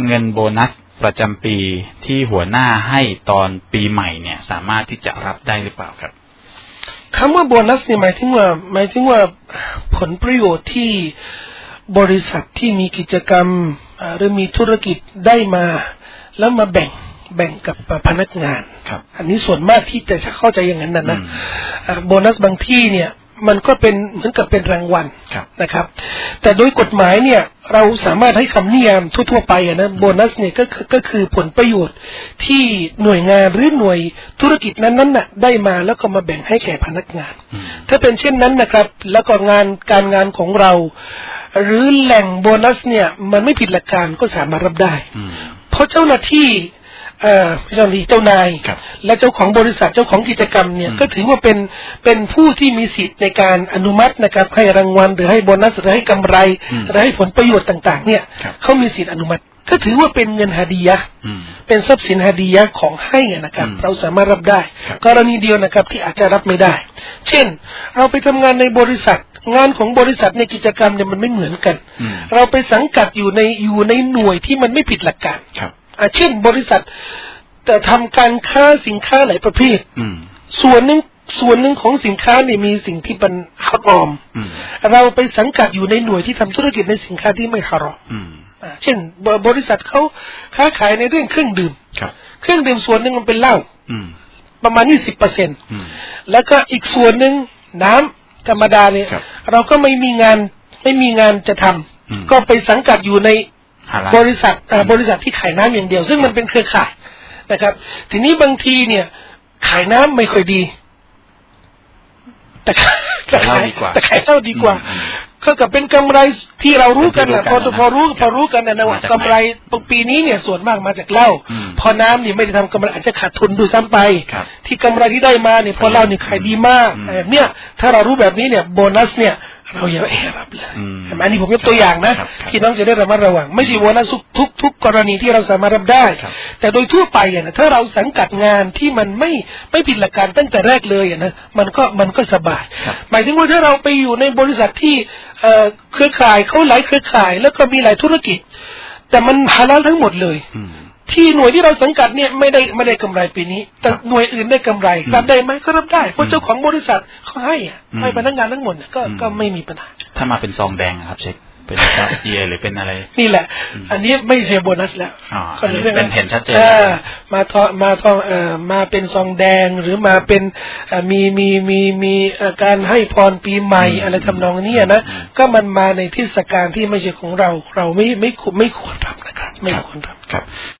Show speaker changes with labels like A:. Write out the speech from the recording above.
A: เงินโบนัสประจำปีที่หัวหน้าให้ตอนปีใหม่เนี่ยสามารถที่จะรับได้หรือเปล่าครับ
B: คำว่าโบนัสเนี่ยหมายถึงว่าผลประโยชน์ที่บริษัทที่มีกิจกรรมหรือมีธุรกิจได้มาแล้วมาแบ่งกับพนักงานอันนี้ส่วนมากที่จะเข้าใจอย่างนั้นนะโบนัสบางที่เนี่ยมันก็เป็นเหมือนกับเป็นรางวัลนะครับแต่โดยกฎหมายเนี่ยเราสามารถให้คำนิยามทั่วๆไปนะโบนัสเนี่ยก็คือผลประโยชน์ที่หน่วยงานหรือหน่วยธุรกิจนั้นๆน่ะได้มาแล้วก็มาแบ่งให้แก่พนักงานถ้าเป็นเช่นนั้นนะครับแล้วก็การงานของเราหรือแหล่งโบนัสเนี่ยมันไม่ผิดหลักการก็สามารถรับได้เพราะเจ้าหน้าที่เจ้านายและเจ้าของบริษัทเจ้าของกิจกรรมเนี่ยก็ถือว่าเป็นผู้ที่มีสิทธิ์ในการอนุมัตินะครับให้รางวัลหรือให้โบนัสหรือให้กำไรหรือให้ผลประโยชน์ต่างๆเนี่ยเขามีสิทธิ์อนุมัติก็ถือว่าเป็นเงินฮาดียะเป็นทรัพย์สินฮาดียะของให้นะครับเราสามารถรับได้กรณีเดียวนะครับที่อาจจะรับไม่ได้เช่นเราไปทำงานในบริษัทงานของบริษัทในกิจกรรมเนี่ยมันไม่เหมือนกันเราไปสังกัดอยู่ในหน่วยที่มันไม่ผิดหลักการเช่นบริษัทแต่ทำการค้าสินค้าหลายประเภทส่วนหนึ่งของสินค้าเนี่ยมีสิ่งที่เป็นฮารอมเราไปสังกัดอยู่ในหน่วยที่ทำธุรกิจในสินค้าที่ไม่ฮารอมเช่นบริษัทเขาค้าขายในเรื่องเครื่องดื่มเครื่องดื่มส่วนหนึ่งมันเป็นเหล้าประมาณ20%แล้วก็อีกส่วนหนึ่งน้ำธรรมดาเนี่ยเราก็ไม่มีงานจะทำก็ไปสังกัดอยู่ในบริษัทที่ขายน้ำอย่างเดียวซึ่งมันเป็นเครือข่ายนะครับทีนี้บางทีเนี่ยขายน้ำไม่ค่อยดีแต่ขายเหล้าดีกว่าก็กับเป็นกำไรที่เรารู้กันนะพอรู้กันนะว่ากำไรปีนี้เนี่ยส่วนมากมาจากเหล้าพอน้ำนี่ไม่ได้ทำกำไรอาจจะขาดทุนดูซ้ำไปที่กำไรที่ได้มาเนี่ยพอเหล้านี่ขายดีมากแบบเนี้ยถ้าเรารู้แบบนี้เนี่ยโบนัสเนี่ยเราอย่ารับเลยอันนี้ผมยกตัวอย่างนะพี่น้องจะได้ระมัดระวังไม่ใช่โบนัสทุกกรณีที่เราสามารถรับได้แต่โดยทั่วไปนะถ้าเราสังกัดงานที่มันไม่ผิดหลักการตั้งแต่แรกเลยนะมันก็สบายหมายถึงว่าถ้าเราไปอยู่ในบริษัทที่เครือข่ายเขาหลายเครือข่ายแล้วก็มีหลายธุรกิจแต่มันฮาลาลทั้งหมดเลยที่หน่วยที่เราสังกัดเนี่ยไม่ได้กำไรปีนี้แต่หน่วยอื่นได้กำไรรับได้ไหมก็รับได้เพราะเจ้าของบริษัทเขาให้พนักงานทั้งหมดก็ไม่มีปัญหา
A: ถ้ามาเป็นซองแดงครับเช็คเป็นเอหรือเป็นอะไร
B: นี่แหละอันนี้ไม่ใช่โบนัสแล้ว
A: เป็นเห็นชัดเจน
B: มาเป็นซองแดงหรือมาเป็นมีการให้พรปีใหม่อะไรทำนองนี้นะก็มันมาในเทศกาลที่ไม่ใช่ของเราไม่ควรรับนะครับไม่ควรรับ